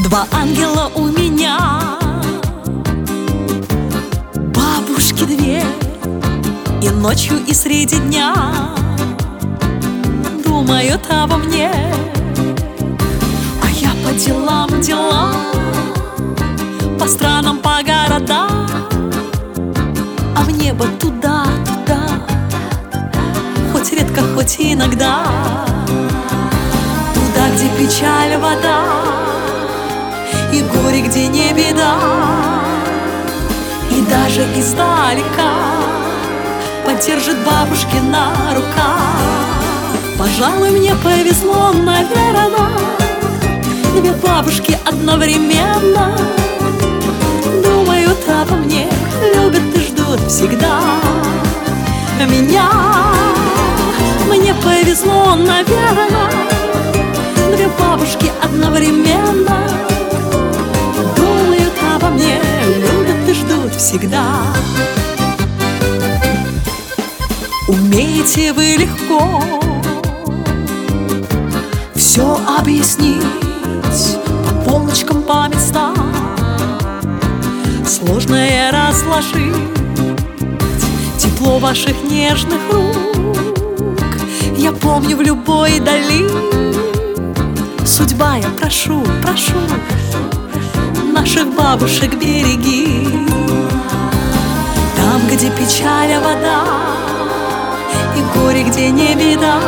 Два ангела у меня, бабушки две, и ночью, и среди дня думают обо мне. А я по делам, по странам, по городам, а в небо туда, хоть редко, хоть иногда. Туда, где печаль, вода, и горе, где не беда. И даже издалека поддержит бабушкина рука. Пожалуй, мне повезло, наверно, две бабушки одновременно думают обо мне, любят и ждут всегда меня. Мне повезло, наверно, две бабушки одновременно думают обо мне, любят и ждут всегда. Умеете вы легко все объяснить по полочкам, по местам, сложное разложить, тепло ваших нежных рук я помню в любой дали. Судьба, я прошу, наших бабушек береги. Там, где печаль, вода, и горе, где не беда.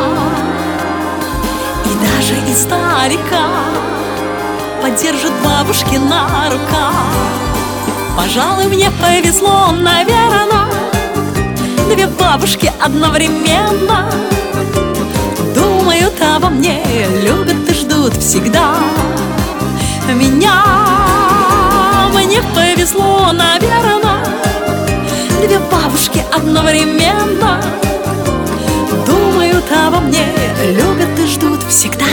И даже издалека поддержит бабушкина рука. Пожалуй, мне повезло, наверно, две бабушки одновременно думают обо мне, любят и ждут всегда меня. Мне повезло, наверно, две бабушки одновременно думают обо мне, любят и ждут всегда.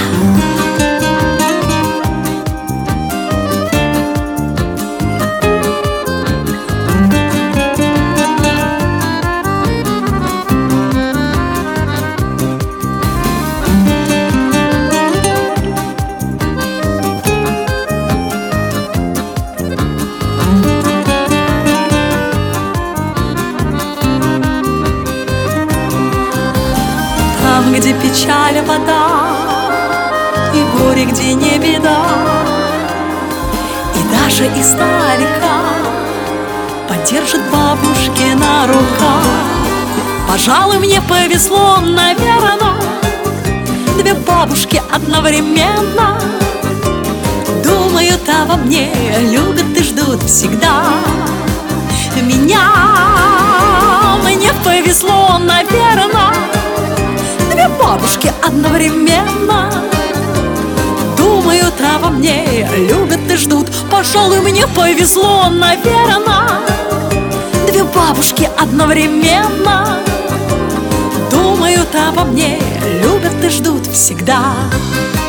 Там, где печаль, вода, и горе, где не беда. И даже издалека поддержит бабушкина рука. Пожалуй, мне повезло, наверно, две бабушки одновременно думают обо мне, любят и ждут всегда меня. Мне повезло, наверно, две бабушки одновременно думают обо мне, любят и ждут. Пожалуй, мне повезло, наверно, две бабушки одновременно думают обо мне, любят и ждут всегда.